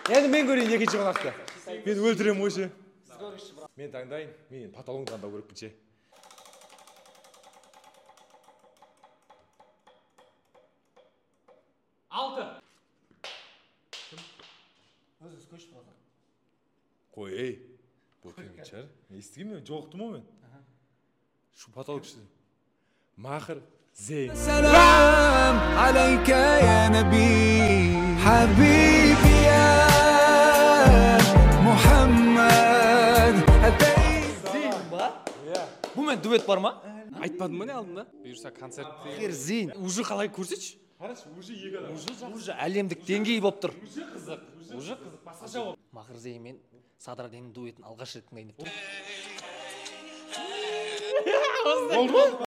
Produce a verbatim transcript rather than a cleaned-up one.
Енді мен көрейін екінші қонақты. Мен өлтірем өше. Мен таңдайын. Мен патологын таңдау керек білше. Алты. Өзіңіз көшіп қалған. Қой, ей. Бұл кемген шығар. Естіген мен, жоқтым о мен. Шу патолог ішті. Махыр Зейн. Салам алейка я наби Хабиби я Мухаммад. Зейн ба? Бұмен дуэт бар ма? Айтпадың ба не алдында? Бұйырса концертте. Егер Зейн Уже қалай көрсетші? Қарашы, уже екі адам. Уже әлемдік деңгей болып тұр. Уже қызық. Уже қызық. Басқаша болып. Махыр Зейн мен Садраденнің дуэтін алғаш рет тыңдайын деп тұр. Oldu mu?